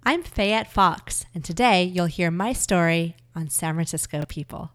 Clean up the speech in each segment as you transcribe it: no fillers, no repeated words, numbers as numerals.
I'm Fayette Fox, and today you'll hear my story on San Francisco people.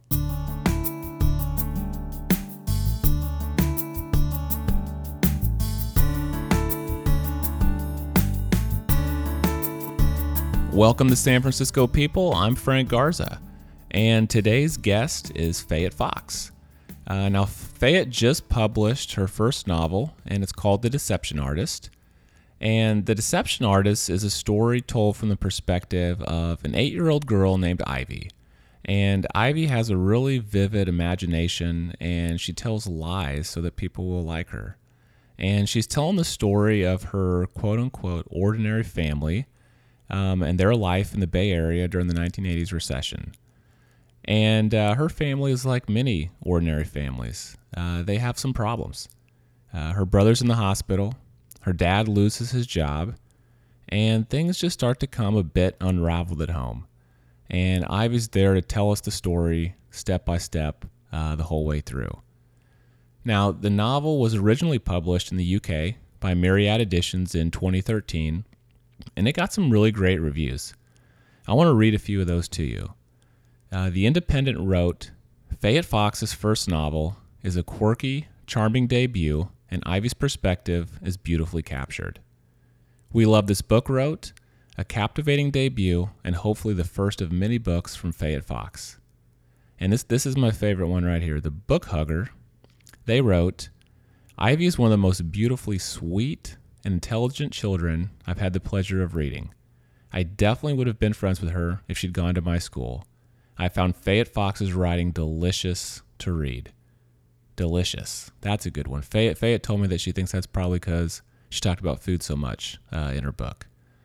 Welcome to San Francisco people. I'm Frank Garza, and today's guest is Fayette Fox. Now, Fayette just published her first novel, and it's called The Deception Artist. And The Deception Artist is a story told from the perspective of an 8-year-old girl named Ivy. And Ivy has a really vivid imagination, and she tells lies so that people will like her. And she's telling the story of her quote-unquote ordinary family and their life in the Bay Area during the 1980s recession. And her family is like many ordinary families. They have some problems. Her brother's in the hospital. Her dad loses his job, and things just start to come a bit unraveled at home. And Ivy's there to tell us the story step by step the whole way through. Now, the novel was originally published in the UK by Myriad Editions in 2013, and it got some really great reviews. I want to read a few of those to you. The Independent wrote, Fayette Fox's first novel is a quirky, charming debut, and Ivy's perspective is beautifully captured. We love this book, wrote, a captivating debut and hopefully the first of many books from Fayette Fox. And this is my favorite one right here. The Book Hugger, they wrote, Ivy is one of the most beautifully sweet and intelligent children I've had the pleasure of reading. I definitely would have been friends with her if she'd gone to my school. I found Fayette Fox's writing delicious to read. Delicious. That's a good one. Fayette told me that she thinks that's probably because she talked about food so much in her book.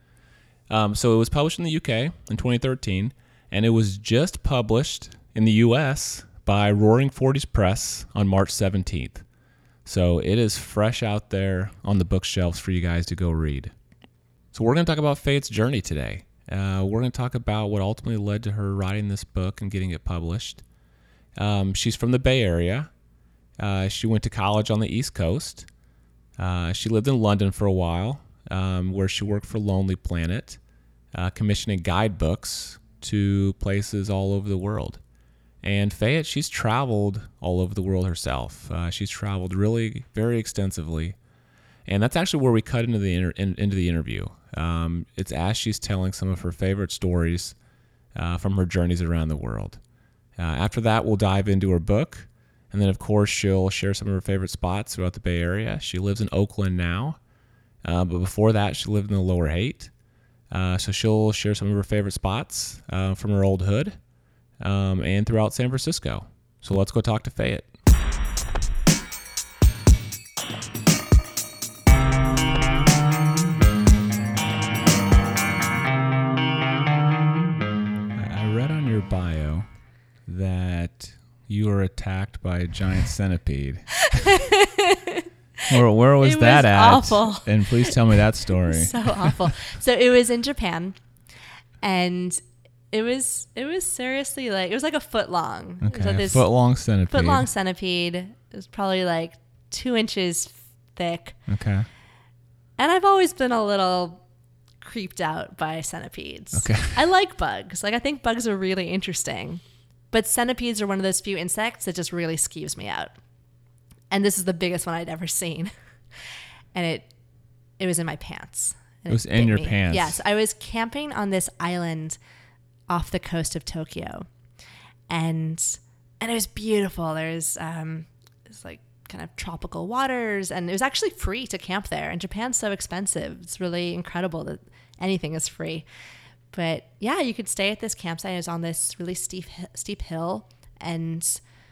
So it was published in the UK in 2013, and it was just published in the US by Roaring Forties Press on March 17th. So it is fresh out there on the bookshelves for you guys to go read. So we're going to talk about Fayette's journey today. We're going to talk about what ultimately led to her writing this book and getting it published. She's from the Bay Area. She went to college on the East Coast. She lived in London for a while, where she worked for Lonely Planet, commissioning guidebooks to places all over the world. And Fayette, she's traveled all over the world herself. She's traveled really very extensively. And that's actually where we cut into the interview. It's as she's telling some of her favorite stories from her journeys around the world. After that, we'll dive into her book. And then, of course, she'll share some of her favorite spots throughout the Bay Area. She lives in Oakland now, but before that, she lived in the Lower Haight. So she'll share some of her favorite spots from her old hood and throughout San Francisco. So let's go talk to Fayette. I read on your bio that you were attacked by a giant centipede. Where was that at? Awful. And please tell me that story. So awful. So it was in Japan, and it was seriously like, it was like a foot long. Okay, a foot long centipede. Foot long centipede. It was probably like 2 inches thick. Okay. And I've always been a little creeped out by centipedes. Okay. I like bugs. Like, I think bugs are really interesting. But centipedes are one of those few insects that just really skeeves me out. And this is the biggest one I'd ever seen. And it was in my pants. It was in your pants? Yes. I was camping on this island off the coast of Tokyo. And it was beautiful. There's like kind of tropical waters. And it was actually free to camp there. And Japan's so expensive. It's really incredible that anything is free. But yeah, you could stay at this campsite. It was on this really steep hill, and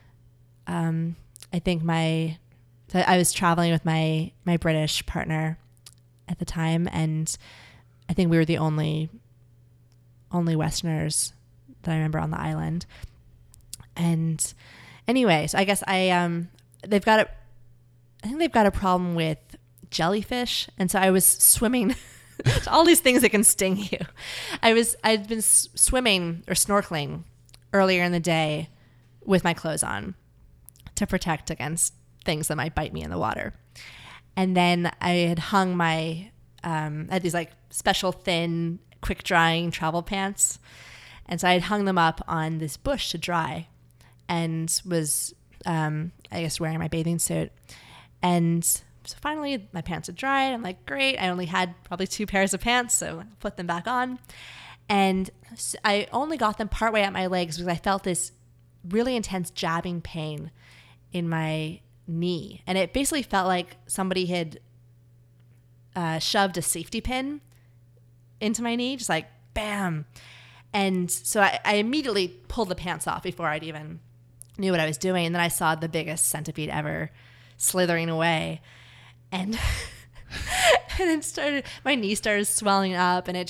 I think I was traveling with my British partner at the time, and I think we were the only Westerners that I remember on the island. And anyway, so I guess they've got a problem with jellyfish, and so I was swimming. All these things that can sting you. I'd been swimming or snorkeling earlier in the day with my clothes on to protect against things that might bite me in the water. And then I had hung my, I had these like special thin quick drying travel pants. And so I had hung them up on this bush to dry and was, I guess, wearing my bathing suit. And so finally my pants had dried. I'm like, great. I only had probably 2 pairs of pants, so I put them back on. And I only got them partway up my legs because I felt this really intense jabbing pain in my knee. And it basically felt like somebody had shoved a safety pin into my knee, just like bam. And so I immediately pulled the pants off before I'd even knew what I was doing. And then I saw the biggest centipede ever slithering away. And and then my knee started swelling up, and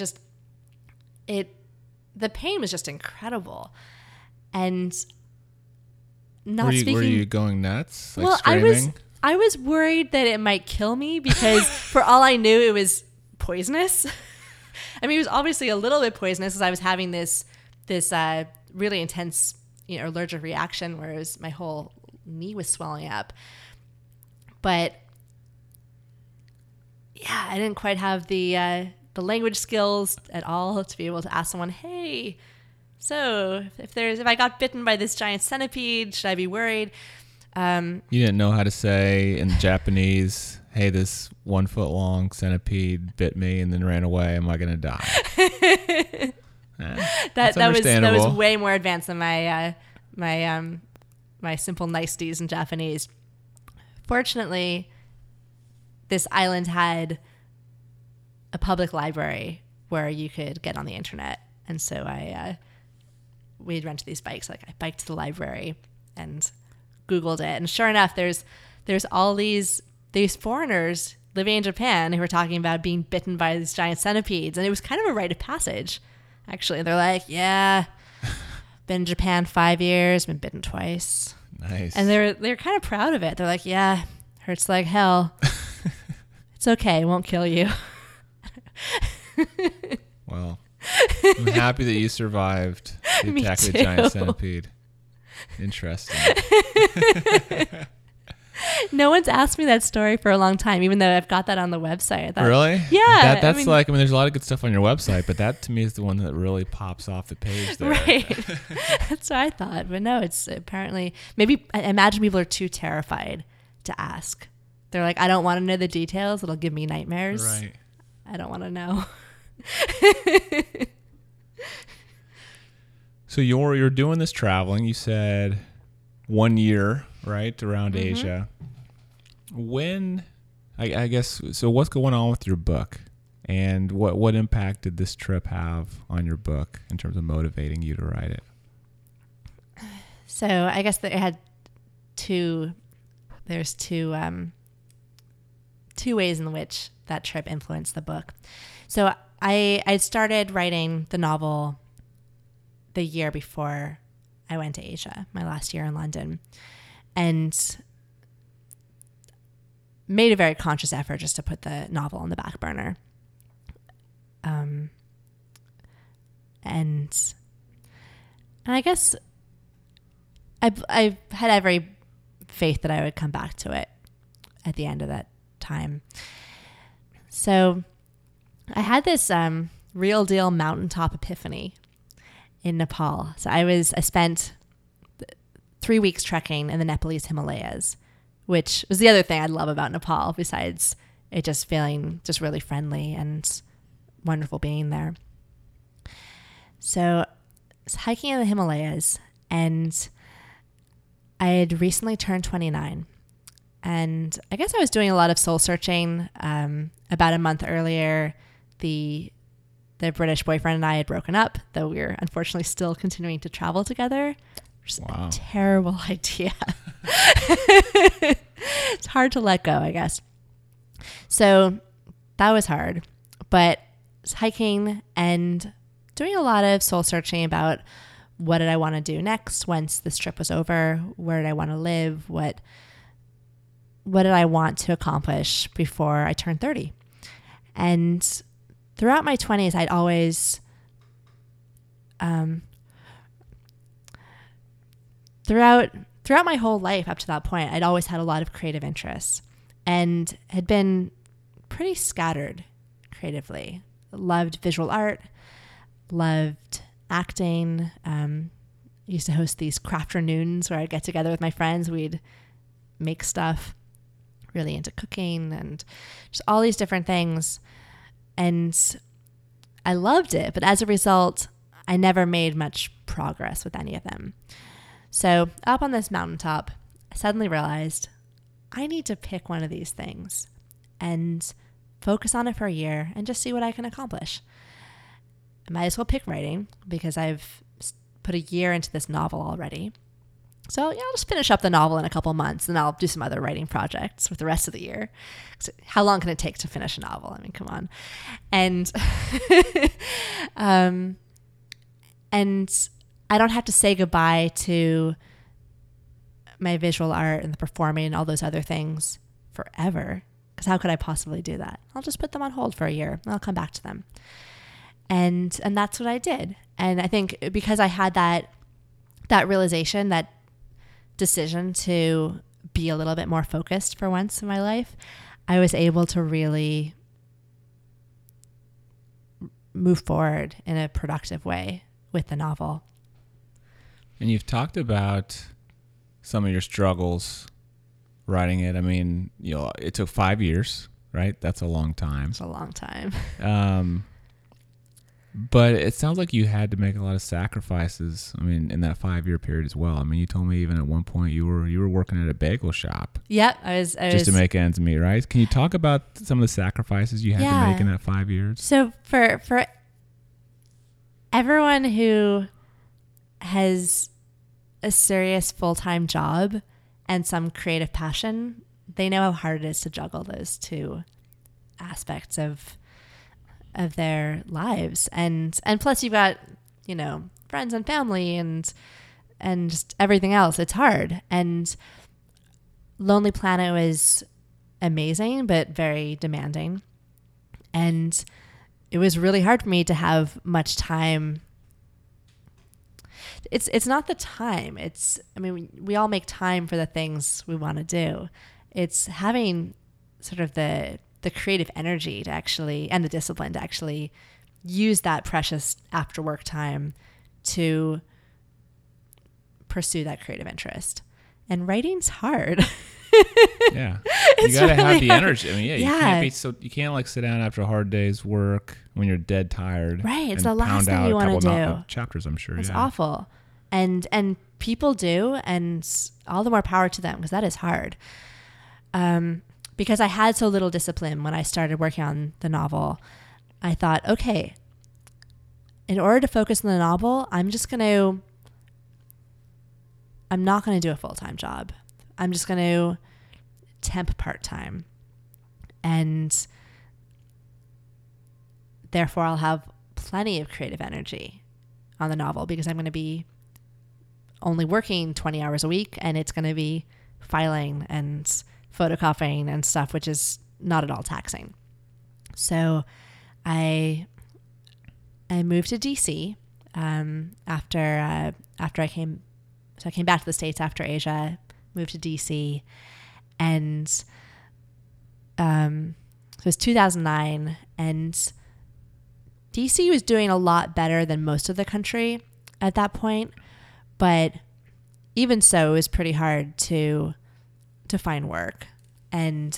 the pain was just incredible. And were you going nuts? Like well, screaming? I was worried that it might kill me because for all I knew, it was poisonous. I mean, it was obviously a little bit poisonous because I was having this really intense, allergic reaction where my whole knee was swelling up. But yeah, I didn't quite have the language skills at all to be able to ask someone, hey, so if I got bitten by this giant centipede, should I be worried? You didn't know how to say in Japanese, hey, this 1 foot long centipede bit me and then ran away. Am I going to die? That was way more advanced than my simple niceties in Japanese. Fortunately, this island had a public library where you could get on the internet. And so we'd rented these bikes. Like I biked to the library and Googled it. And sure enough, there's all these foreigners living in Japan who were talking about being bitten by these giant centipedes. And it was kind of a rite of passage, actually. They're like, yeah, been in Japan 5 years, been bitten twice. Nice. And they're kind of proud of it. They're like, yeah, hurts like hell. It's okay. It won't kill you. Well, I'm happy that you survived the attack of the giant centipede. Interesting. No one's asked me that story for a long time, even though I've got that on the website. I thought, really? Yeah. There's a lot of good stuff on your website, but that to me is the one that really pops off the page there. Right. That's what I thought. But no, it's apparently, maybe, I imagine people are too terrified to ask. They're like, I don't want to know the details. It'll give me nightmares. Right. I don't want to know. So you're doing this traveling. You said 1 year, right, around Asia. When, I guess, so what's going on with your book? And what impact did this trip have on your book in terms of motivating you to write it? So I guess that it had two ways in which that trip influenced the book. So I started writing the novel the year before I went to Asia, my last year in London, and made a very conscious effort just to put the novel on the back burner. And I guess I had every faith that I would come back to it at the end of that time. So I had this real deal mountaintop epiphany in Nepal. So I spent 3 weeks trekking in the Nepalese Himalayas, which was the other thing I love about Nepal, besides it just feeling just really friendly and wonderful being there. So I was hiking in the Himalayas, and I had recently turned 29. And I guess I was doing a lot of soul searching. About a month earlier, the British boyfriend and I had broken up, though we were unfortunately still continuing to travel together. Which is a terrible idea. It's hard to let go, I guess. So that was hard. But I was hiking and doing a lot of soul searching about what did I want to do next once this trip was over? Where did I want to live? What did I want to accomplish before I turned 30? And throughout my 20s, I'd always, throughout my whole life up to that point, I'd always had a lot of creative interests and had been pretty scattered creatively. Loved visual art, loved acting. Used to host these crafternoons where I'd get together with my friends. We'd make stuff. Really into cooking and just all these different things. And I loved it. But as a result, I never made much progress with any of them. So up on this mountaintop, I suddenly realized I need to pick one of these things and focus on it for a year and just see what I can accomplish. I might as well pick writing because I've put a year into this novel already. So yeah, I'll just finish up the novel in a couple months and I'll do some other writing projects with the rest of the year. So how long can it take to finish a novel? I mean, come on. And and I don't have to say goodbye to my visual art and the performing and all those other things forever, because how could I possibly do that? I'll just put them on hold for a year and I'll come back to them. And that's what I did. And I think because I had that realization, that decision to be a little bit more focused for once in my life, I was able to really move forward in a productive way with the novel. And you've talked about some of your struggles writing it. I mean, it took 5 years, right? That's a long time. It's a long time. But it sounds like you had to make a lot of sacrifices. I mean, in that 5-year period as well. I mean, you told me even at one point you were working at a bagel shop. Yep, I was just to make ends meet, right? Can you talk about some of the sacrifices you had to make in that 5 years? So for everyone who has a serious full-time job and some creative passion, they know how hard it is to juggle those two aspects of their lives. And plus you've got, friends and family and just everything else. It's hard. And Lonely Planet was amazing, but very demanding. And it was really hard for me to have much time. It's not the time. We all make time for the things we want to do. It's having sort of the creative energy to actually, and the discipline to actually use that precious after work time to pursue that creative interest. And writing's hard. Yeah. You got to have the energy. I mean, you can't like sit down after a hard day's work when you're dead tired. Right. It's the last thing you want to do. Chapters, I'm sure. It's awful. And people do, and all the more power to them because that is hard. Because I had so little discipline when I started working on the novel, I thought, okay, in order to focus on the novel, I'm not going to do a full-time job. I'm just going to temp part-time. And therefore, I'll have plenty of creative energy on the novel because I'm going to be only working 20 hours a week, and it's going to be filing and photocopying and stuff, which is not at all taxing. So I moved to DC after I came back to the States after Asia, moved to DC, and so it was 2009, and DC was doing a lot better than most of the country at that point, but even so, it was pretty hard to find work. And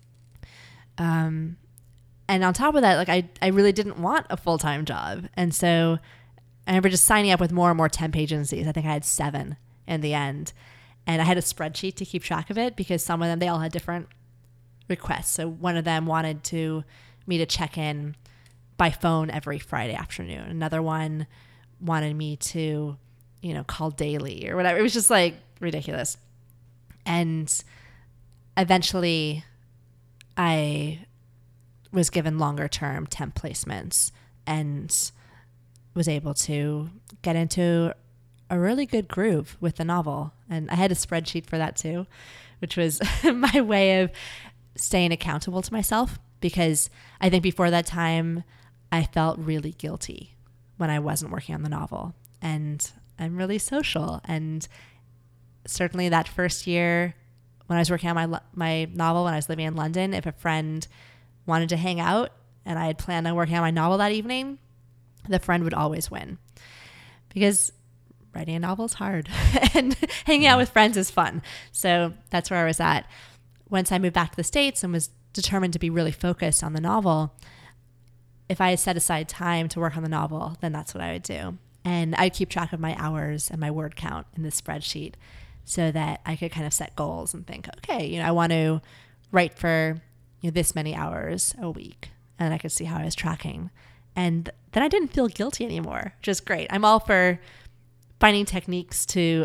on top of that, like I really didn't want a full-time job. And so I remember just signing up with more and more temp agencies. I think I had 7 in the end. And I had a spreadsheet to keep track of it because some of them, they all had different requests. So one of them wanted me to check in by phone every Friday afternoon. Another one wanted me to, call daily or whatever. It was just like ridiculous. And eventually I was given longer term temp placements and was able to get into a really good groove with the novel. And I had a spreadsheet for that too, which was my way of staying accountable to myself, because I think before that time I felt really guilty when I wasn't working on the novel. And I'm really social, and certainly that first year when I was working on my novel, when I was living in London, if a friend wanted to hang out and I had planned on working on my novel that evening, the friend would always win, because writing a novel is hard and hanging out with friends is fun. So that's where I was at. Once I moved back to the States and was determined to be really focused on the novel, if I had set aside time to work on the novel, then that's what I would do. And I'd keep track of my hours and my word count in this spreadsheet so that I could kind of set goals and think, okay, I want to write for this many hours a week. And I could see how I was tracking. And then I didn't feel guilty anymore, which is great. I'm all for finding techniques to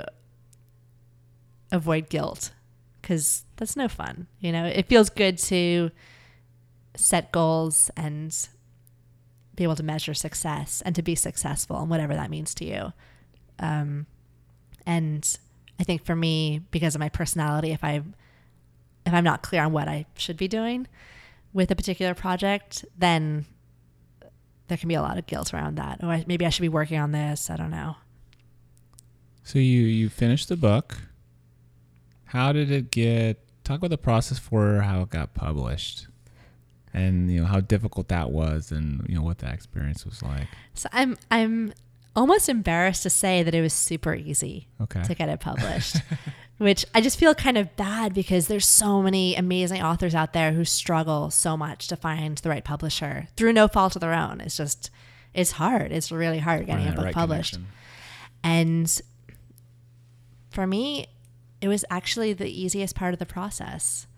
avoid guilt, because that's no fun. It feels good to set goals and be able to measure success and to be successful and whatever that means to you. And I think for me, because of my personality, if I'm not clear on what I should be doing with a particular project, then there can be a lot of guilt around that. Oh, maybe I should be working on this. I don't know. So you finished the book. How did it get? Talk about the process for how it got published, and how difficult that was, and what that experience was like. So I'm almost embarrassed to say that it was super easy to get it published, which I just feel kind of bad, because there's so many amazing authors out there who struggle so much to find the right publisher through no fault of their own. It's hard. It's really hard getting a book published. Connection. And for me, it was actually the easiest part of the process.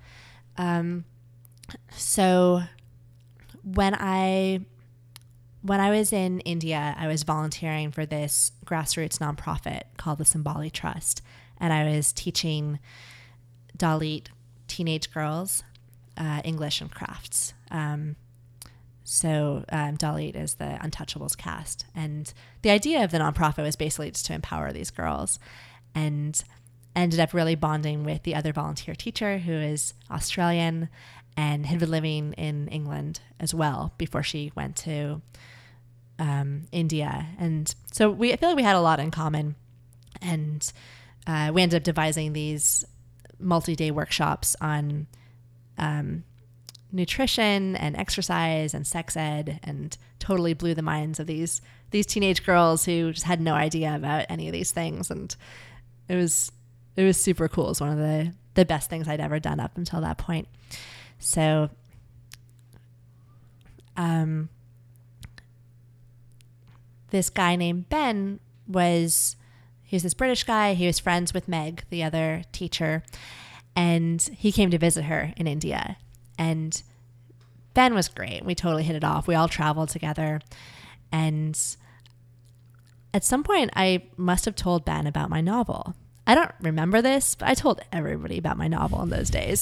So when I was in India, I was volunteering for this grassroots nonprofit called the Sambali Trust, and I was teaching Dalit teenage girls English and crafts. So Dalit is the Untouchables caste, and the idea of the nonprofit was basically just to empower these girls. And ended up really bonding with the other volunteer teacher, who is Australian and had been living in England as well before she went to India. And so I feel like we had a lot in common. And we ended up devising these multi-day workshops on nutrition and exercise and sex ed, and totally blew the minds of these teenage girls who just had no idea about any of these things. And it was super cool. It was one of the best things I'd ever done up until that point. So this guy named Ben he was this British guy. He was friends with Meg, the other teacher, and he came to visit her in India. And Ben was great. We totally hit it off. We all traveled together. And at some point, I must have told Ben about my novel. I don't remember this, but I told everybody about my novel in those days.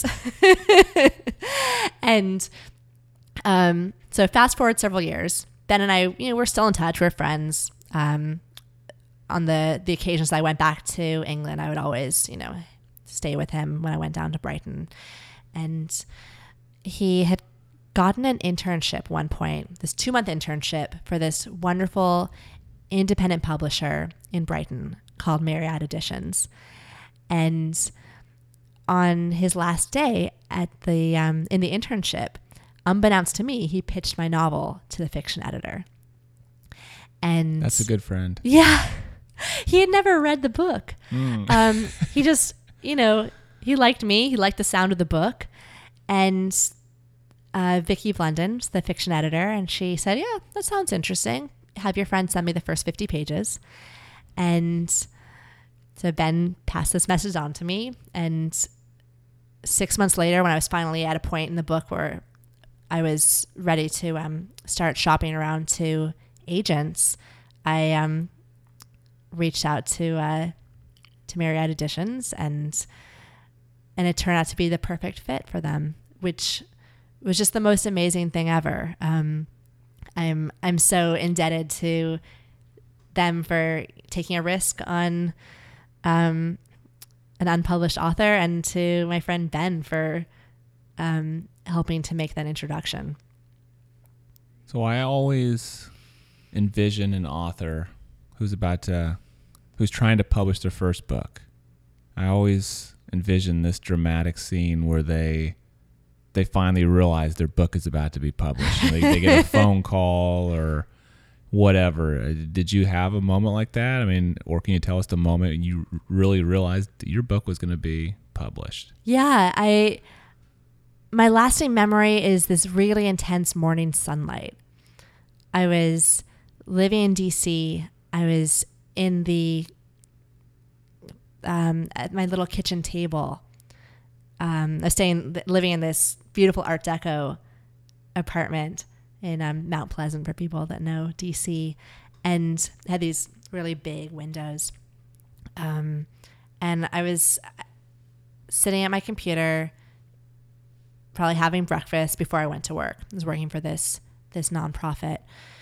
And so fast forward several years, Ben and I, we're still in touch. We're friends. On the occasions I went back to England, I would always, stay with him when I went down to Brighton. And he had gotten an internship one point, this 2-month internship for this wonderful independent publisher in Brighton called Myriad Editions. And on his last day at the in the internship, unbeknownst to me, he pitched my novel to the fiction editor. And that's a good friend. Yeah. He had never read the book. He just, he liked me. He liked the sound of the book. And Vicky Blundin, the fiction editor, and she said, yeah, that sounds interesting. Have your friend send me the first 50 pages. And so Ben passed this message on to me. And 6 months later, when I was finally at a point in the book where I was ready to start shopping around to agents, I reached out to Myriad Editions, and it turned out to be the perfect fit for them, which was just the most amazing thing ever. I'm so indebted to them for taking a risk on an unpublished author, and to my friend Ben for helping to make that introduction. So I always envision an author who's trying to publish their first book. I always envision this dramatic scene where they finally realize their book is about to be published. And they get a phone call, or whatever. Did you have a moment like that? I mean, or can you tell us the moment you really realized that your book was going to be published? Yeah, my lasting memory is this really intense morning sunlight. I was living in DC. I was in at my little kitchen table. I was living in this beautiful Art Deco apartment in Mount Pleasant, for people that know DC, and had these really big windows. And I was sitting at my computer, probably having breakfast before I went to work. I was working for this nonprofit,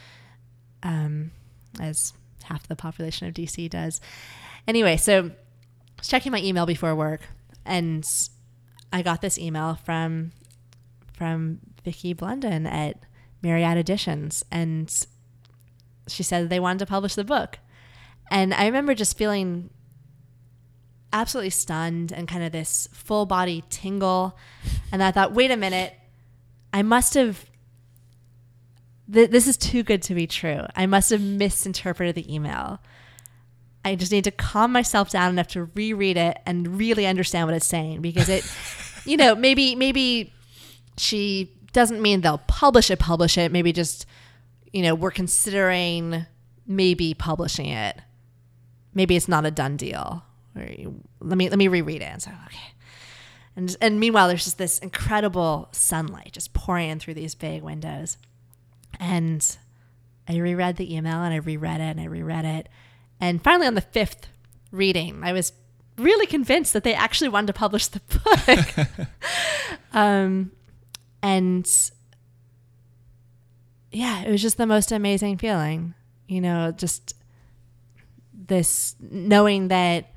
as half the population of DC does. Anyway, so I was checking my email before work, and I got this email from Vicki Blunden at Myriad Editions, and she said they wanted to publish the book. And I remember just feeling absolutely stunned and kind of this full body tingle. And I thought, wait a minute, I must have, this is too good to be true. I must have misinterpreted the email. I just need to calm myself down enough to reread it and really understand what it's saying, because it, maybe she doesn't mean they'll publish it. Maybe just, we're considering maybe publishing it. Maybe it's not a done deal. Let me reread it. And so, okay. And meanwhile, there's just this incredible sunlight just pouring in through these big windows. And I reread the email, and I reread it. And finally, on the fifth reading, I was really convinced that they actually wanted to publish the book. And yeah, it was just the most amazing feeling, just this, knowing that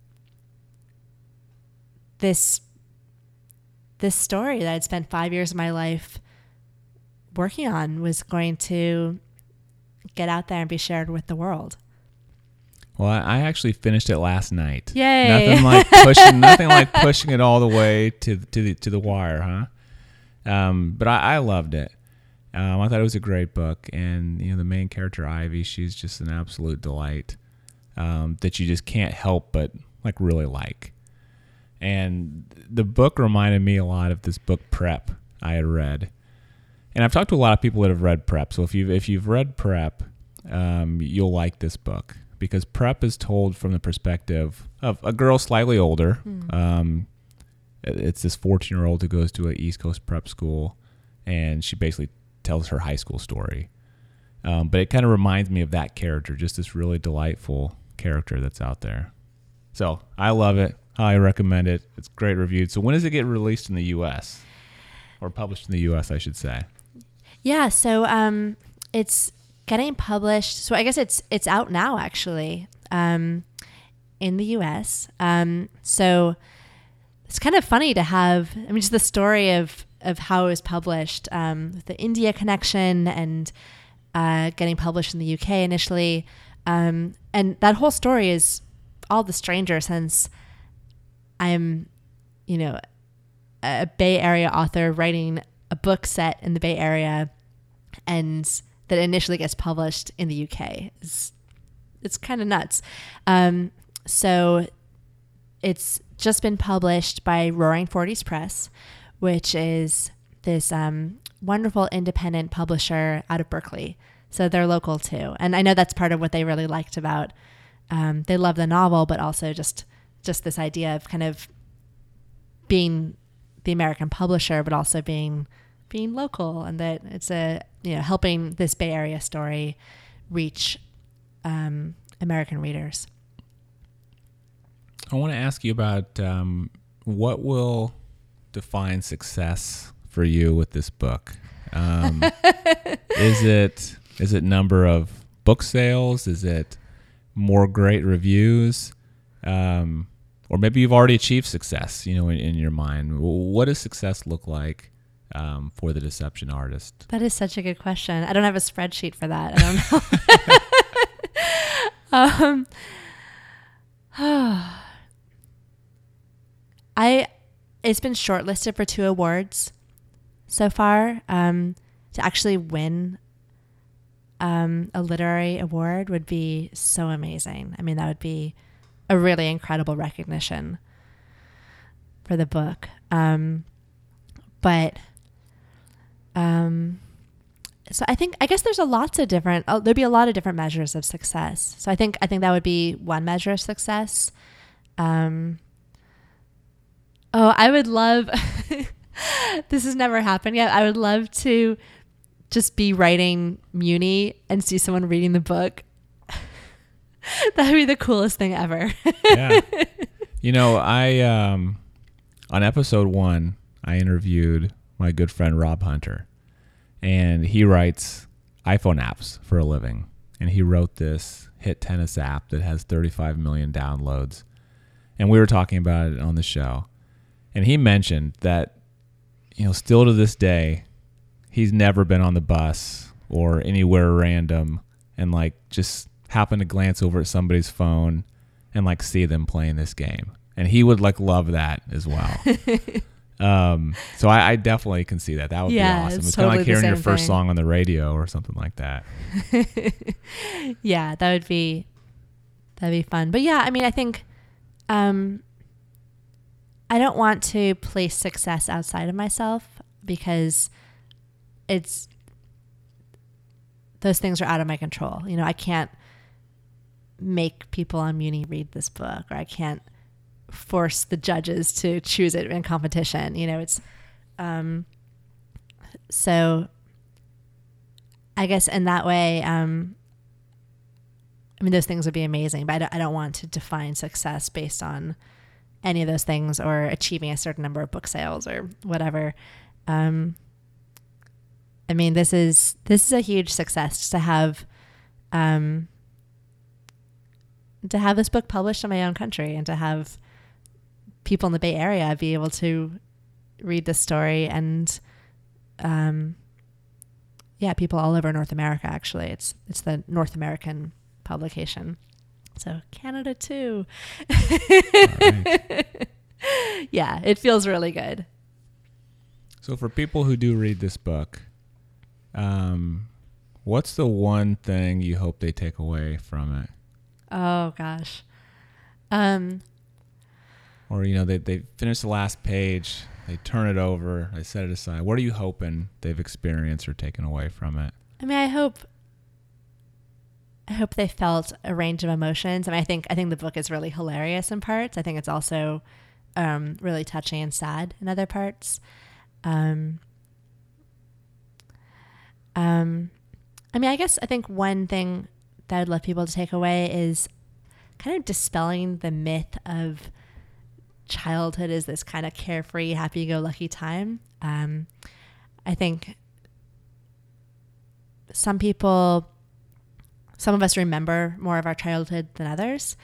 this story that I'd spent 5 years of my life working on was going to get out there and be shared with the world. Well, I actually finished it last night. Yay! Nothing like pushing it all the way to the wire, huh? But I loved it. I thought it was a great book, and the main character Ivy, she's just an absolute delight, that you just can't help but really like. And the book reminded me a lot of this book Prep I had read, and I've talked to a lot of people that have read Prep. So if you've read Prep, you'll like this book, because Prep is told from the perspective of a girl slightly older. It's this 14-year-old who goes to an East Coast prep school, and she basically tells her high school story. But it kind of reminds me of that character, just this really delightful character that's out there. So I love it. I recommend it. It's great reviewed. So when does it get released in the U.S.? Or published in the U.S., I should say? Yeah, so it's getting published. So I guess it's out now, actually, in the U.S. So it's kind of funny to have, just the story of how it was published, the India connection, and getting published in the UK initially. And that whole story is all the stranger since I'm, a Bay Area author writing a book set in the Bay Area, and that initially gets published in the UK. It's kind of nuts. So it's just been published by Roaring Forties Press, which is this wonderful independent publisher out of Berkeley. So they're local too. And I know that's part of what they really liked about, they love the novel, but also just this idea of kind of being the American publisher, but also being local, and that it's helping this Bay Area story reach American readers. I want to ask you about what will define success for you with this book. Is it number of book sales? Is it more great reviews? Or maybe you've already achieved success, in your mind. What does success look like for The Deception Artist? That is such a good question. I don't have a spreadsheet for that. I don't know. It's been shortlisted for 2 awards so far. To actually win a literary award would be so amazing. I mean, that would be a really incredible recognition for the book. So I guess there's there'd be a lot of different measures of success. So I think that would be one measure of success. I would love, this has never happened yet. I would love to just be writing Muni and see someone reading the book. That would be the coolest thing ever. Yeah. I, on episode 1, I interviewed my good friend Rob Hunter, and he writes iPhone apps for a living. And he wrote this hit tennis app that has 35 million downloads. And we were talking about it on the show. And he mentioned that, still to this day, he's never been on the bus or anywhere random and just happened to glance over at somebody's phone and see them playing this game. And he would love that as well. So I definitely can see that. That would be awesome. It's kind of like hearing your first song on the radio or something like that. Yeah, that'd be fun. But yeah, I mean, I think I don't want to place success outside of myself because those things are out of my control. I can't make people on Muni read this book, or I can't force the judges to choose it in competition. So I guess in that way, those things would be amazing, but I don't want to define success based on any of those things or achieving a certain number of book sales or whatever. This is a huge success to have this book published in my own country and to have people in the Bay Area be able to read this story, and people all over North America. Actually, it's the North American publication, so Canada too. Right. Yeah, it feels really good. So for people who do read this book, what's the one thing you hope they take away from it? Oh gosh. Or, they finish the last page, they turn it over, they set it aside. What are you hoping they've experienced or taken away from it? I hope they felt a range of emotions. I think the book is really hilarious in parts. I think it's also really touching and sad in other parts. I think one thing that I'd love people to take away is kind of dispelling the myth of childhood as this kind of carefree, happy-go-lucky time. I think some of us remember more of our childhood than others.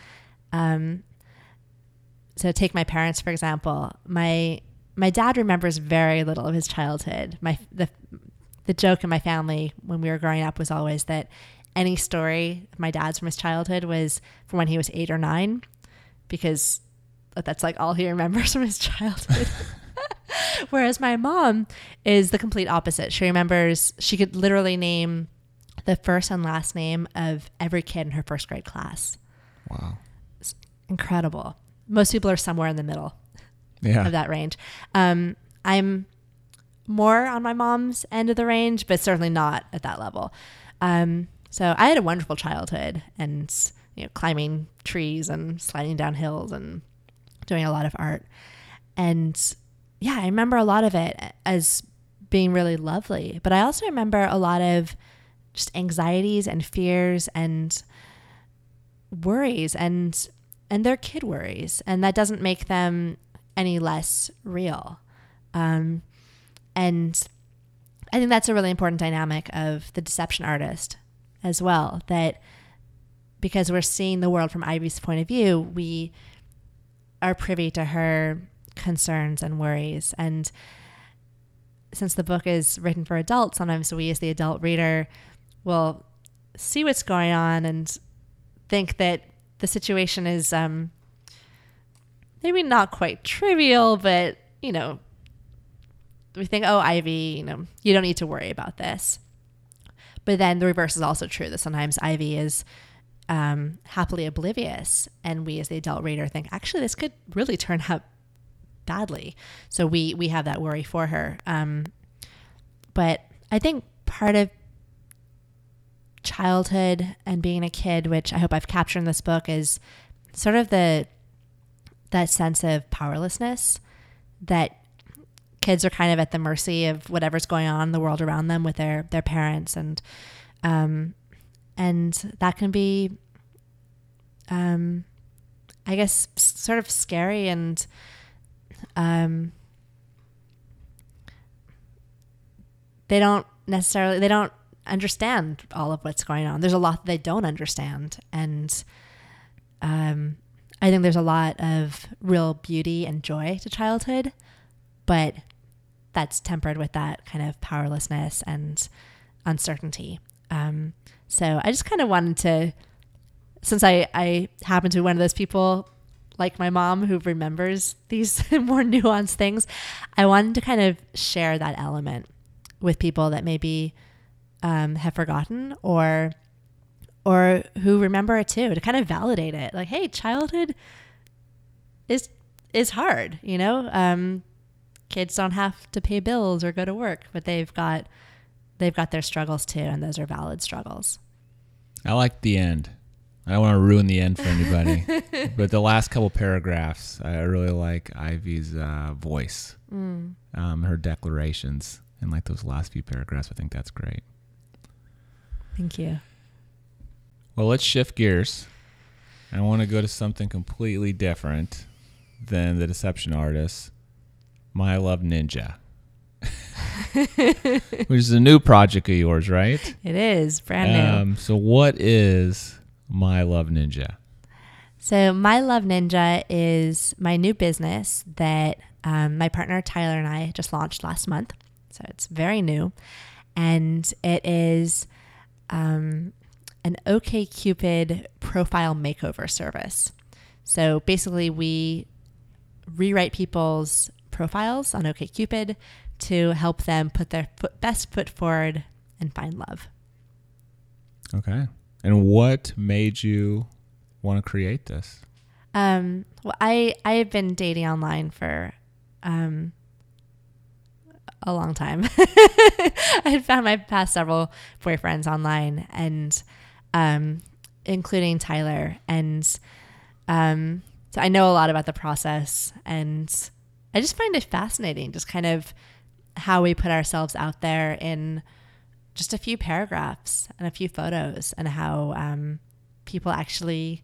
So take my parents, for example. My dad remembers very little of his childhood. The joke in my family when we were growing up was always that any story of my dad's from his childhood was from when he was 8 or 9, because that's all he remembers from his childhood. Whereas my mom is the complete opposite. She could literally name the first and last name of every kid in her first grade class. Wow. It's incredible. Most people are somewhere in the middle of that range. I'm more on my mom's end of the range, but certainly not at that level. So I had a wonderful childhood, and climbing trees and sliding down hills and doing a lot of art. And yeah, I remember a lot of it as being really lovely, but I also remember a lot of just anxieties and fears and worries and they're kid worries, and that doesn't make them any less real. And I think that's a really important dynamic of the deception artist as well, that because we're seeing the world from Ivy's point of view, we are privy to her concerns and worries. And since the book is written for adults, sometimes we as the adult reader will see what's going on and think that the situation is maybe not quite trivial, but we think, oh, Ivy, you don't need to worry about this. But then the reverse is also true, that sometimes Ivy is happily oblivious, and we as the adult reader think, actually, this could really turn out badly. So we have that worry for her. But I think part of childhood and being a kid, which I hope I've captured in this book, is sort of that sense of powerlessness, that kids are kind of at the mercy of whatever's going on in the world around them with their parents, and that can be, I guess, sort of scary, and they don't understand all of what's going on. There's a lot that they don't understand, and I think there's a lot of real beauty and joy to childhood, but that's tempered with that kind of powerlessness and uncertainty. So I just kind of wanted to, since I happen to be one of those people like my mom who remembers these more nuanced things, I wanted to kind of share that element with people that maybe have forgotten or who remember it too, to kind of validate it. Like, hey, childhood is hard, you know? Kids don't have to pay bills or go to work, but they've got their struggles too, and those are valid struggles. I like the end. I don't want to ruin the end for anybody, but the last couple paragraphs, I really like Ivy's voice, her declarations, and like those last few paragraphs. I think that's great. Thank you. Well, let's shift gears. I want to go to something completely different than The Deception Artist, My Love Ninja, which is a new project of yours, right? It is brand new. So what is My Love Ninja? So My Love Ninja is my new business that my partner Tyler and I just launched last month. So it's very new, and it is an OkCupid profile makeover service. So basically, we rewrite people's profiles on OkCupid to help them put their best foot forward and find love. Okay. And what made you want to create this? Well, I have been dating online for a long time. I had found my past several boyfriends online, and including Tyler. And so I know a lot about the process, and I just find it fascinating, just kind of how we put ourselves out there in just a few paragraphs and a few photos, and how people actually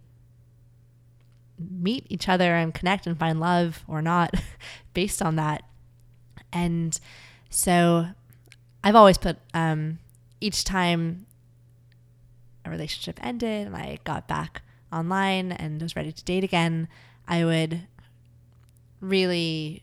meet each other and connect and find love or not based on that. And so I've always put, each time a relationship ended and I got back online and was ready to date again, I would really,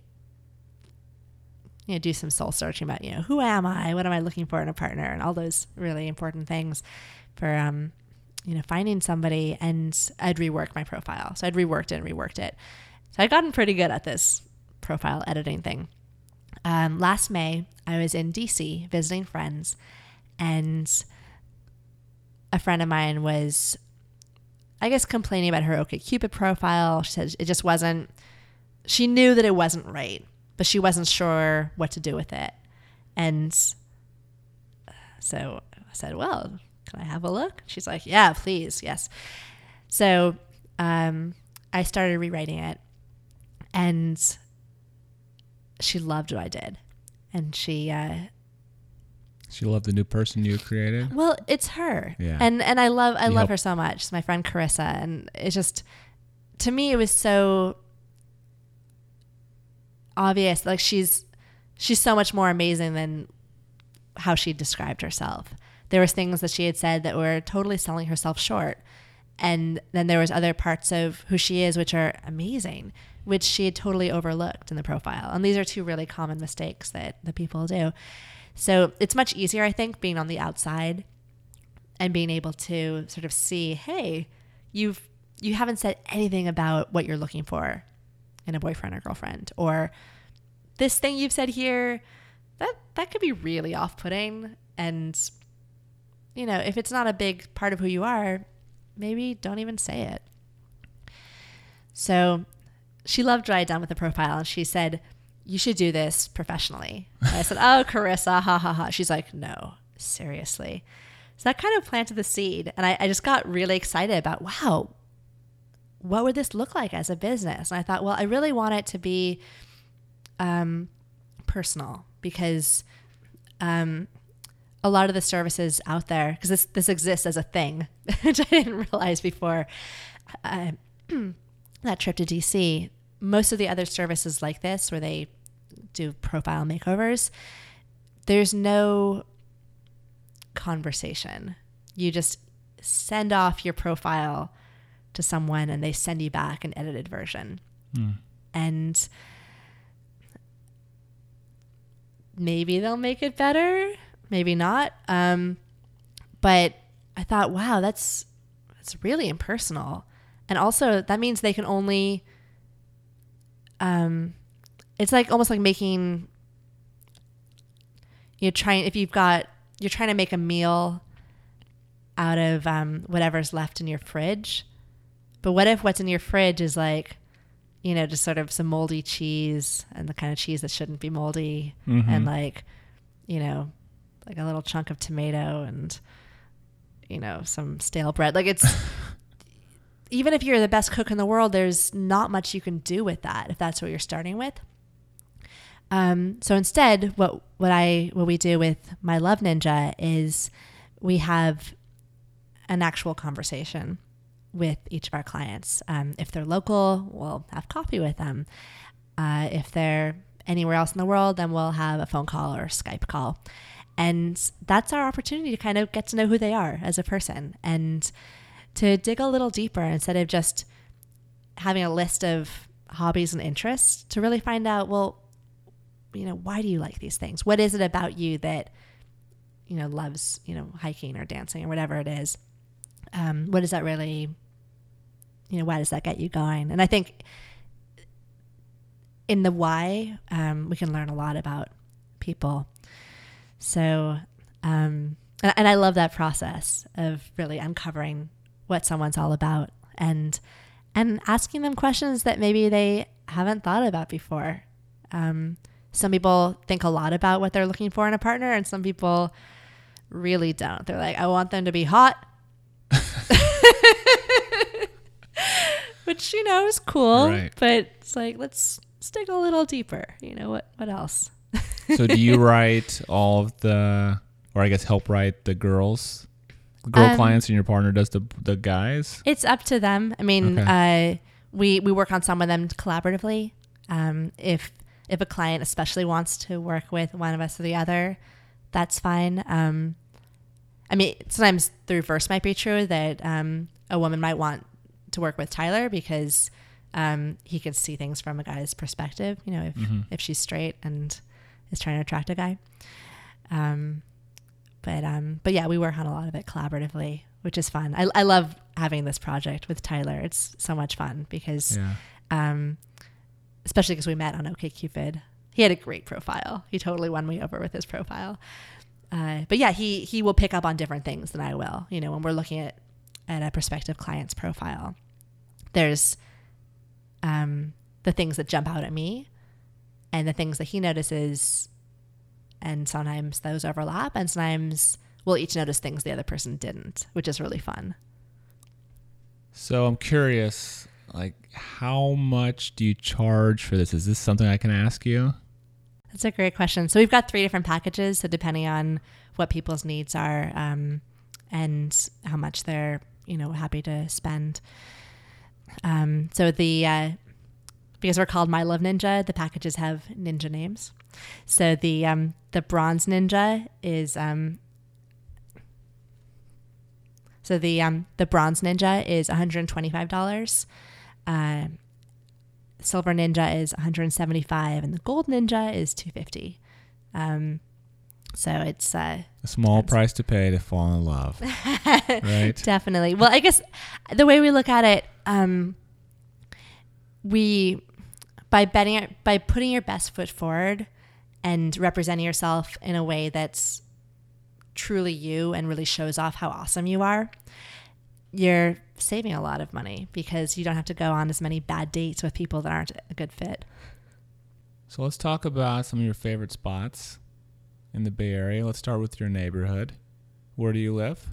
do some soul searching about, who am I? What am I looking for in a partner? And all those really important things for, finding somebody. And I'd rework my profile. So I'd reworked it. So I'd gotten pretty good at this profile editing thing. Last May, I was in DC visiting friends, and a friend of mine was, I guess, complaining about her OkCupid profile. She said it just wasn't, she knew that it wasn't right, but she wasn't sure what to do with it. And so I said, well, can I have a look? She's like, yeah, please. Yes. So I started rewriting it, and she loved what I did. And she loved the new person you created? Well, it's her. Yeah. And I love her so much. It's my friend Carissa. And it's just, to me, it was so obvious. Like, she's so much more amazing than how she described herself. There was things that she had said that were totally selling herself short. And then there was other parts of who she is, which are amazing, which she had totally overlooked in the profile. And these are two really common mistakes that the people do. So it's much easier, I think, being on the outside and being able to sort of see, hey, you haven't said anything about what you're looking for in a boyfriend or girlfriend, or this thing you've said here, that could be really off-putting. And if it's not a big part of who you are, maybe don't even say it. So she loved what I had done with the profile, and she said, you should do this professionally. And I said, oh, Carissa, ha, ha, ha. She's like, no, seriously. So that kind of planted the seed. And I just got really excited about, wow, what would this look like as a business? And I thought, well, I really want it to be personal, because a lot of the services out there, because this exists as a thing, which I didn't realize before that trip to DC. Most of the other services like this, where they do profile makeovers, there's no conversation. You just send off your profile to someone and they send you back an edited version. And maybe they'll make it better, maybe not. But I thought, wow, that's really impersonal. And also that means they can only, it's like almost like making, you're trying to make a meal out of whatever's left in your fridge. But what if what's in your fridge is like, just sort of some moldy cheese, and the kind of cheese that shouldn't be moldy, and like a little chunk of tomato and, some stale bread. Like, it's, even if you're the best cook in the world, there's not much you can do with that if that's what you're starting with. So instead, what we do with My Love Ninja is we have an actual conversation with each of our clients. If they're local, we'll have coffee with them. If they're anywhere else in the world, then we'll have a phone call or a Skype call. And that's our opportunity to kind of get to know who they are as a person, and to dig a little deeper instead of just having a list of hobbies and interests, to really find out, well, why do you like these things? What is it about you that, loves, hiking or dancing or whatever it is? What does that really, why does that get you going? And I think in the why, we can learn a lot about people. So, and I love that process of really uncovering what someone's all about, and asking them questions that maybe they haven't thought about before. Some people think a lot about what they're looking for in a partner, and some people really don't. They're like, I want them to be hot. Which, is cool, right. But it's like, let's dig a little deeper. What else? So do you write all of help write the girl clients, and your partner does the guys? It's up to them. I mean, okay. We work on some of them collaboratively. If a client especially wants to work with one of us or the other, that's fine. I mean, sometimes the reverse might be true, that a woman might want to work with Tyler because he could see things from a guy's perspective, if she's straight and is trying to attract a guy. But yeah, we work on a lot of it collaboratively, which is fun. I love having this project with Tyler. It's so much fun because, especially because we met on OkCupid. He had a great profile. He totally won me over with his profile. But yeah, he will pick up on different things than I will. When we're looking at a prospective client's profile, there's the things that jump out at me and the things that he notices. And sometimes those overlap, and sometimes we'll each notice things the other person didn't, which is really fun. So I'm curious, like, how much do you charge for this? Is this something I can ask you? That's a great question. So we've got 3 different packages. So depending on what people's needs are, and how much they're, happy to spend. So because we're called My Love Ninja, the packages have ninja names. So the bronze ninja is the bronze ninja is $125. Silver ninja is $175, and the gold ninja is $250. So it's a small price to pay to fall in love. Right? Definitely. Well, I guess the way we look at it, by putting your best foot forward and representing yourself in a way that's truly you and really shows off how awesome you are, you're saving a lot of money because you don't have to go on as many bad dates with people that aren't a good fit. So let's talk about some of your favorite spots in the Bay Area. Let's start with your neighborhood. Where do you live?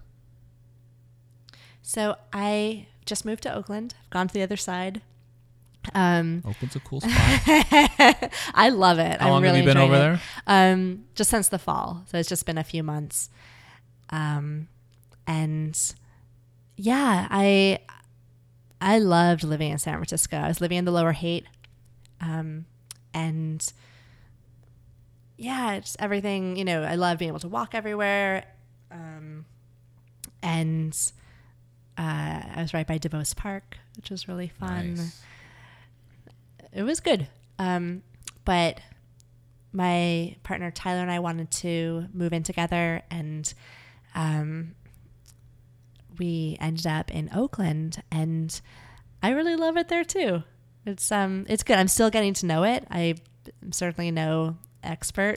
So I just moved to Oakland. I've gone to the other side. Oakland's a cool spot. I love it. How long have you been over there? Just since the fall. So it's just been a few months. And yeah, I loved living in San Francisco. I was living in the Lower Haight. And yeah, it's everything, you know, I love being able to walk everywhere. And I was right by DeVos Park, which was really fun. Nice. It was good. But my partner Tyler and I wanted to move in together, and we ended up in Oakland, and I really love it there too. It's good. I'm still getting to know it. I'm certainly no expert.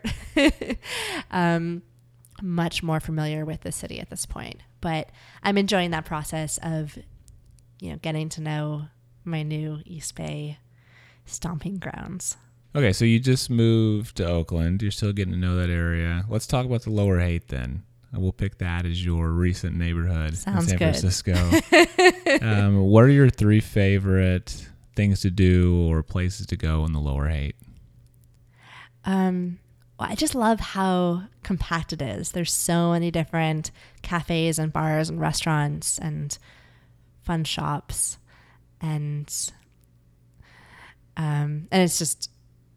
Much more familiar with the city at this point, but I'm enjoying that process of, you know, getting to know my new East Bay stomping grounds. Okay, so you just moved to Oakland. You're still getting to know that area. Let's talk about the Lower Haight then. We'll pick that as your recent neighborhood Sounds in San good. Francisco. What are your 3 favorite things to do or places to go in the Lower Haight? Well, I just love how compact it is. There's so many different cafes and bars and restaurants and fun shops, and it's just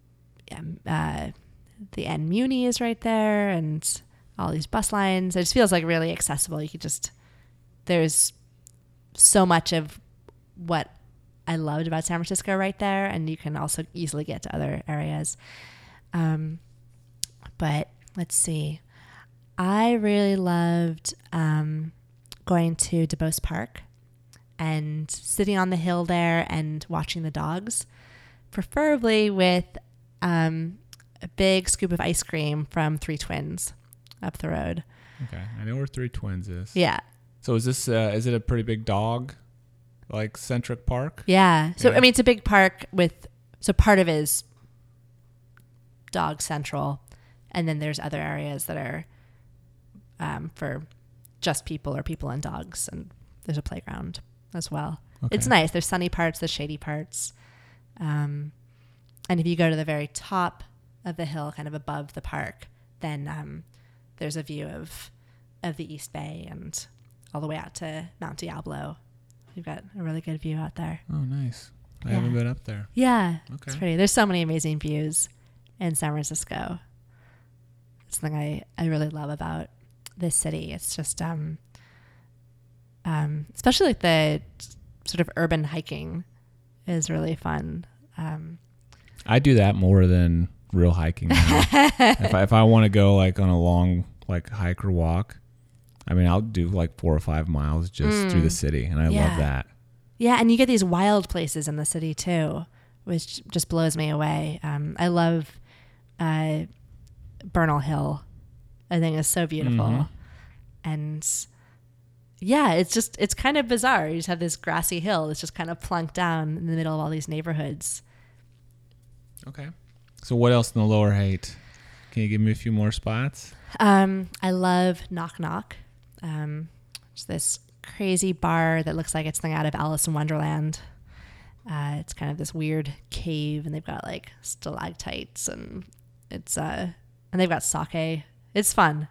the N Muni is right there, and all these bus lines. It just feels like really accessible. You could just, there's so much of what I loved about San Francisco right there, and you can also easily get to other areas. But let's see. I really loved going to DeVos Park and sitting on the hill there and watching the dogs, preferably with a big scoop of ice cream from Three Twins up the road. Okay, I know where Three Twins is. Yeah. So is this is it a pretty big dog, like centric park? Yeah. So Yeah. I mean, it's a big park so part of it is dog central, and then there's other areas that are for just people or people and dogs, and there's a playground as well. Okay. It's nice. There's sunny parts, there's shady parts. And if you go to the very top of the hill, kind of above the park, then there's a view of the East Bay and all the way out to Mount Diablo. You've got a really good view out there. Oh, nice. I Yeah. haven't been up there. Yeah. Okay. It's pretty. There's so many amazing views in San Francisco. It's something I really love about this city. It's just, especially like the sort of urban hiking is really fun. I do that more than real hiking now. if I want to go like on a long like hike or walk, I mean, I'll do like 4 or 5 miles just through the city, and I love that. Yeah, and you get these wild places in the city too, which just blows me away. I love Bernal Hill. I think it's so beautiful. Mm-hmm. And yeah, it's kind of bizarre. You just have this grassy hill that's just kind of plunked down in the middle of all these neighborhoods. Okay. So what else in the Lower Haight? Can you give me a few more spots? I love Knock Knock. It's this crazy bar that looks like it's something out of Alice in Wonderland. It's kind of this weird cave, and they've got like stalactites, and it's and they've got sake. It's fun.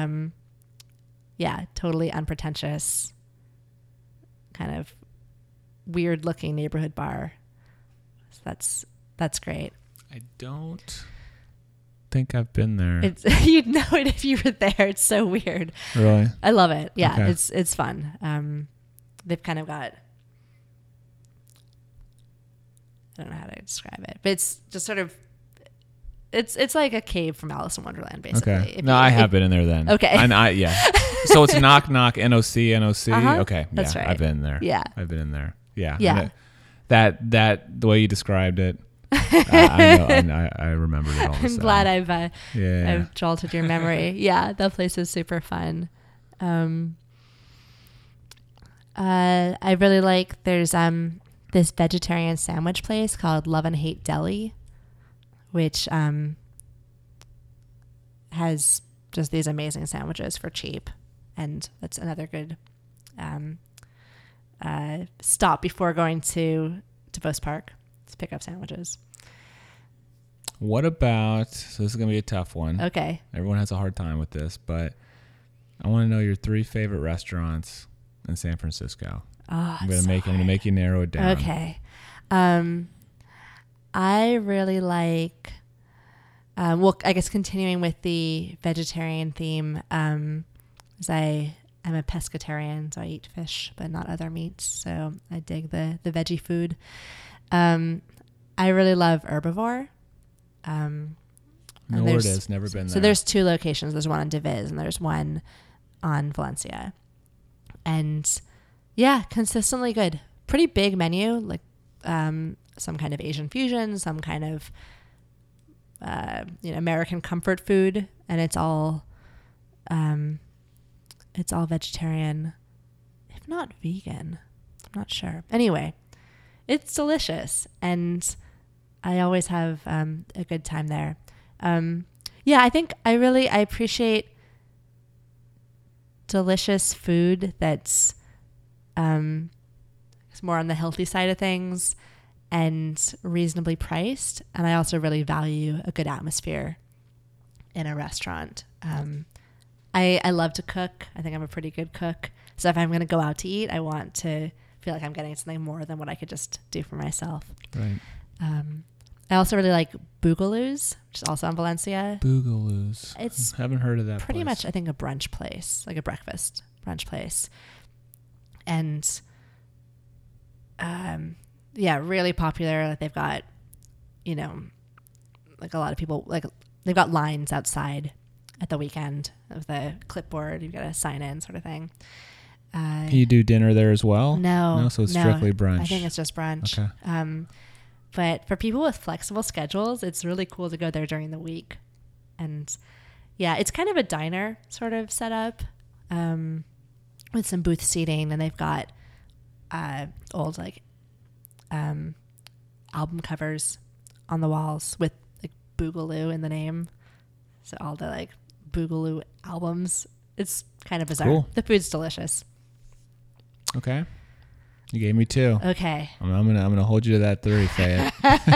Yeah, totally unpretentious, kind of weird looking neighborhood bar. So that's great. I don't think I've been there. It's you'd know it if you were there. It's so weird. Really? I love it. Yeah, Okay. it's fun. They've kind of got, I don't know how to describe it, but it's just sort of, it's like a cave from Alice in Wonderland, basically. Okay. No, I have been in there then. Okay. Yeah. So it's Knock Knock, NOC. Uh-huh. Okay. That's yeah, right. I've been there. Yeah. I've been in there. Yeah. Yeah. And that the way you described it, I know. I remembered it all. I'm glad Yeah. I've jolted your memory. Yeah, that place is super fun. I really like, there's this vegetarian sandwich place called Love and Hate Deli, which has just these amazing sandwiches for cheap, and that's another good stop before going to DeVos Park to pick up sandwiches. What about, so this is going to be a tough one. Okay. Everyone has a hard time with this, but I want to know your 3 favorite restaurants in San Francisco. Oh, I'm going to make you narrow it down. Okay. I really like, well, I guess continuing with the vegetarian theme, as I am a pescatarian, so I eat fish, but not other meats. So I dig the veggie food. I really love Herbivore. Know where it is. Never been there. So there's 2 locations. There's one on DeVis and there's one on Valencia. And yeah, consistently good. Pretty big menu, like some kind of Asian fusion, some kind of American comfort food, and it's all vegetarian, if not vegan. I'm not sure. Anyway, it's delicious, and I always have a good time there. Yeah, I think I appreciate delicious food that's it's more on the healthy side of things and reasonably priced. And I also really value a good atmosphere in a restaurant. I love to cook. I think I'm a pretty good cook. So if I'm going to go out to eat, I want to feel like I'm getting something more than what I could just do for myself. Right. I also really like Boogaloo's, which is also in Valencia. Boogaloo's. It's haven't heard of that pretty place. much, I think, a brunch place, like a breakfast brunch place. And yeah, really popular. Like they've got, like a lot of people, like they've got lines outside at the weekend of the clipboard. You've got to sign in, sort of thing. Can you do dinner there as well? No, so it's strictly brunch. I think it's just brunch. Okay. But for people with flexible schedules, it's really cool to go there during the week. And yeah, it's kind of a diner sort of setup with some booth seating, and they've got old album covers on the walls with like Boogaloo in the name. So all the like Boogaloo albums. It's kind of bizarre. Cool. The food's delicious. Okay. You gave me 2. Okay. I'm gonna hold you to that 3, Fayette.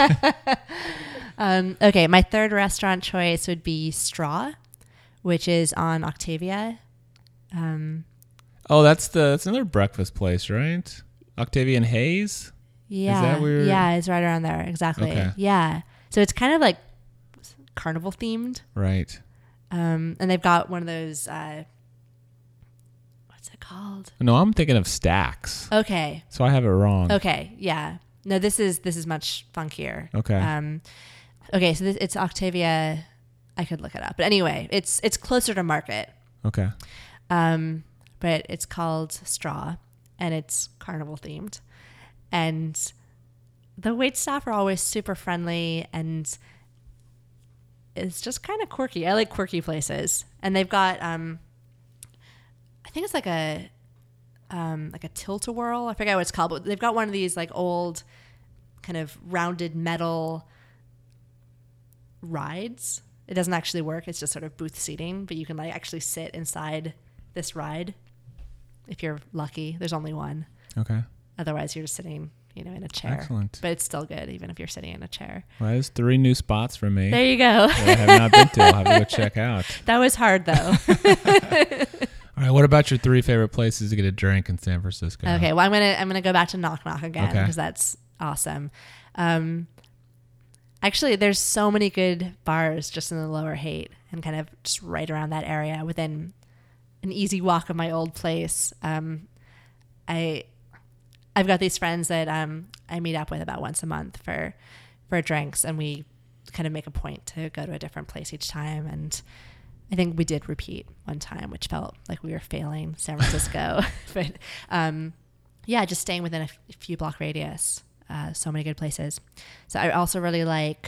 Okay, my third restaurant choice would be Straw, which is on Octavia. Oh, that's another breakfast place, right? Octavia and Hayes? Yeah. Is that where? Yeah, it's right around there. Exactly. Okay. Yeah. So it's kind of like carnival themed. Right. And they've got one of those, what's it called? No, I'm thinking of Stacks. Okay. So I have it wrong. Okay. Yeah. No, this is much funkier. Okay. Okay. So it's Octavia. I could look it up, but anyway, it's closer to Market. Okay. But it's called Straw, and it's carnival themed, and the wait staff are always super friendly, and it's just kind of quirky. I like quirky places, and they've got I think it's like a tilt-a-whirl. I forget what it's called, but they've got one of these like old kind of rounded metal rides. It doesn't actually work. It's just sort of booth seating, but you can like actually sit inside this ride if you're lucky. There's only one. Okay. Otherwise, you're just sitting, in a chair. Excellent. But it's still good, even if you're sitting in a chair. Well, there's 3 new spots for me. There you go. that I have not been to. I'll have to go check out. That was hard, though. All right. What about your 3 favorite places to get a drink in San Francisco? Okay. Well, I'm gonna go back to Knock Knock again because that's awesome. Actually, there's so many good bars just in the Lower Haight and kind of just right around that area within an easy walk of my old place. I've got these friends that I meet up with about once a month for drinks, and we kind of make a point to go to a different place each time. And I think we did repeat one time, which felt like we were failing San Francisco. But yeah, just staying within a few block radius. so many good places. So I also really like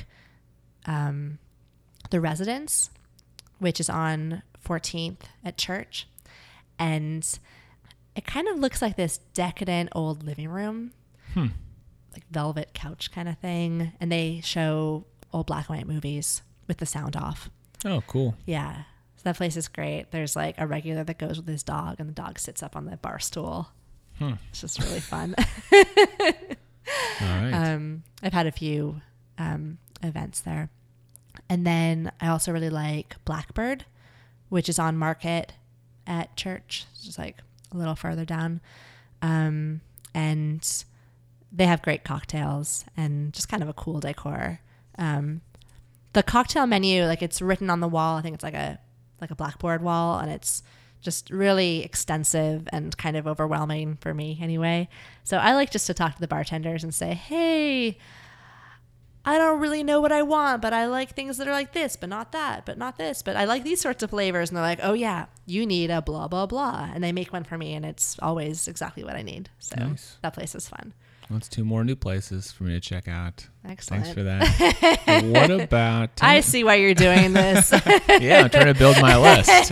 the Residence, which is on 14th at Church. And it kind of looks like this decadent old living room, like velvet couch kind of thing. And they show old black and white movies with the sound off. Oh, cool. Yeah. So that place is great. There's like a regular that goes with his dog, and the dog sits up on the bar stool. It's just really fun. All right. I've had a few events there. And then I also really like Blackbird, which is on Market at Church. It's just like a little further down. And they have great cocktails and just kind of a cool decor. The cocktail menu, like it's written on the wall. I think it's like a blackboard wall, and it's just really extensive and kind of overwhelming for me anyway. So I like just to talk to the bartenders and say, hey, I don't really know what I want, but I like things that are like this, but not that, but not this, but I like these sorts of flavors. And they're like, oh yeah, you need a blah, blah, blah. And they make one for me, and it's always exactly what I need. So Nice. That place is fun. Well, that's 2 more new places for me to check out. Excellent. Thanks for that. What about... I see why you're doing this. Yeah, I'm trying to build my list.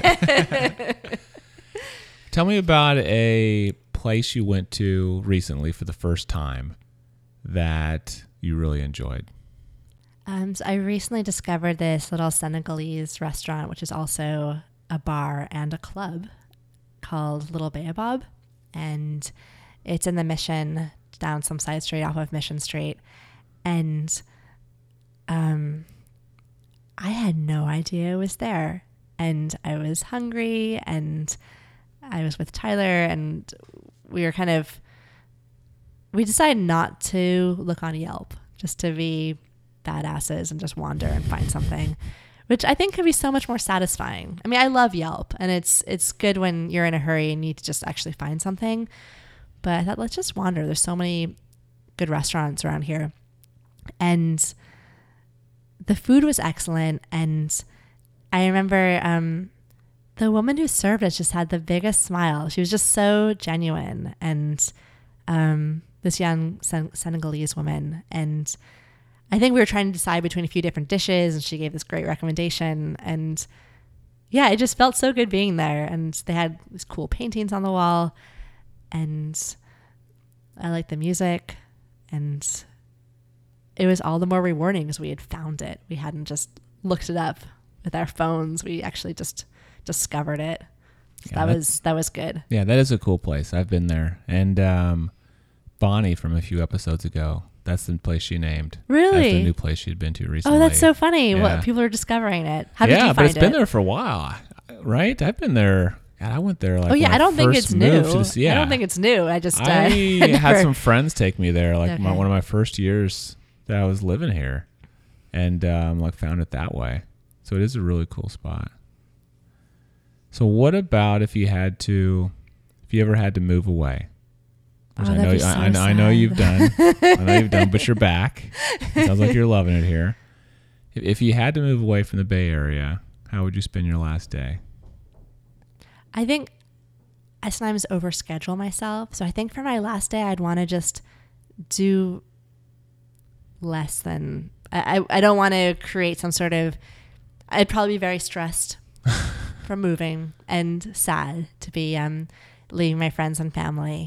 Tell me about a place you went to recently for the first time that you really enjoyed. So I recently discovered this little Senegalese restaurant, which is also a bar and a club, called Little Baobab. And it's in the Mission, down some side street off of Mission Street. And I had no idea it was there. And I was hungry, and I was with Tyler, and we decided not to look on Yelp, just to be badasses and just wander and find something, which I think could be so much more satisfying. I mean, I love Yelp, and it's good when you're in a hurry and need to just actually find something. But I thought, let's just wander. There's so many good restaurants around here. And the food was excellent. And I remember the woman who served us just had the biggest smile. She was just so genuine. And this young Senegalese woman. And I think we were trying to decide between a few different dishes, and she gave this great recommendation. And yeah, it just felt so good being there. And they had these cool paintings on the wall. And I liked the music, and it was all the more rewarding because we had found it. We hadn't just looked it up with our phones. We actually just discovered it. So Yeah, that was good. Yeah, that is a cool place. I've been there. And Bonnie from a few episodes ago, that's the place she named. Really? That's the new place she'd been to recently. Oh, that's so funny. Yeah. What people are discovering it. How did you find it? Yeah, but it's been there for a while, right? I've been there. God, I went there like. Oh yeah, when I don't think first it's new. moved to I don't think it's new. I just I had some friends take me there, like Okay. one of my first years that I was living here, and like found it that way. So it is a really cool spot. So what about if you ever had to move away? Which Oh, that'd be so I know you've done. I know you've done, but you're back. It sounds like you're loving it here. If you had to move away from the Bay Area, how would you spend your last day? I think I sometimes overschedule myself. So I think for my last day, I'd want to just do less than, I don't want to create some sort of, I'd probably be very stressed from moving and sad to be leaving my friends and family.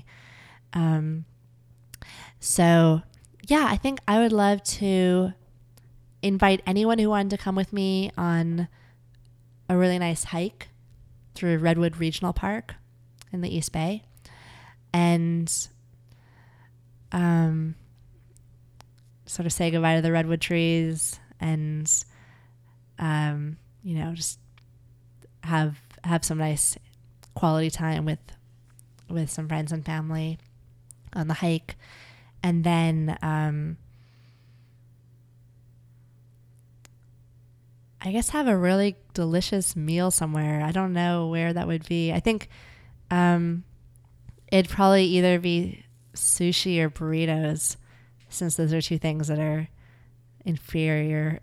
So yeah, I think I would love to invite anyone who wanted to come with me on a really nice hike through Redwood Regional Park in the East Bay, and sort of say goodbye to the redwood trees, and just have some nice quality time with some friends and family on the hike, and then I guess have a really delicious meal somewhere. I don't know where that would be. I think it'd probably either be sushi or burritos, since those are two things that are inferior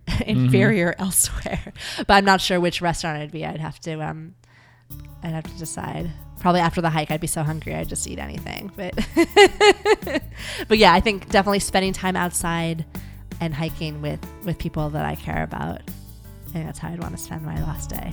elsewhere. But I'm not sure which restaurant it'd be. I'd have to decide. Probably after the hike, I'd be so hungry I'd just eat anything. But but yeah, I think definitely spending time outside and hiking with people that I care about. I think that's how I'd want to spend my last day.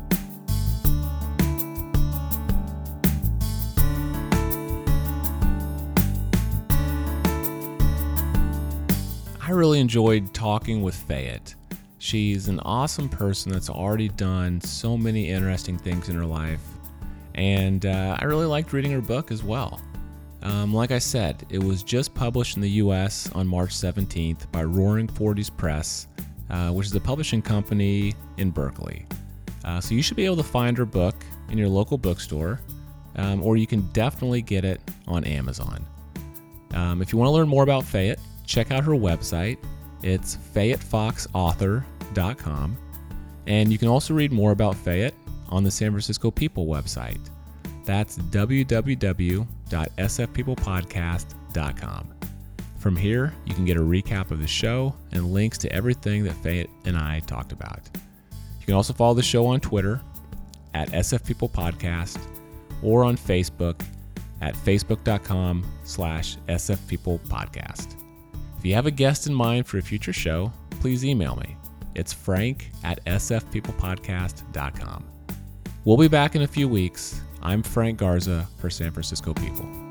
I really enjoyed talking with Fayette. She's an awesome person that's already done so many interesting things in her life, and I really liked reading her book as well. Like I said, it was just published in the U.S. on March 17th by Roaring Forties Press, which is a publishing company in Berkeley. So you should be able to find her book in your local bookstore, or you can definitely get it on Amazon. If you want to learn more about Fayette, check out her website. It's FayetteFoxAuthor.com. And you can also read more about Fayette on the San Francisco People website. That's www.sfpeoplepodcast.com. From here, you can get a recap of the show and links to everything that Fayette and I talked about. You can also follow the show on Twitter at sfpeoplepodcast or on Facebook at facebook.com/sfpeoplepodcast. If you have a guest in mind for a future show, please email me. It's frank@sfpeoplepodcast.com. We'll be back in a few weeks. I'm Frank Garza for San Francisco People.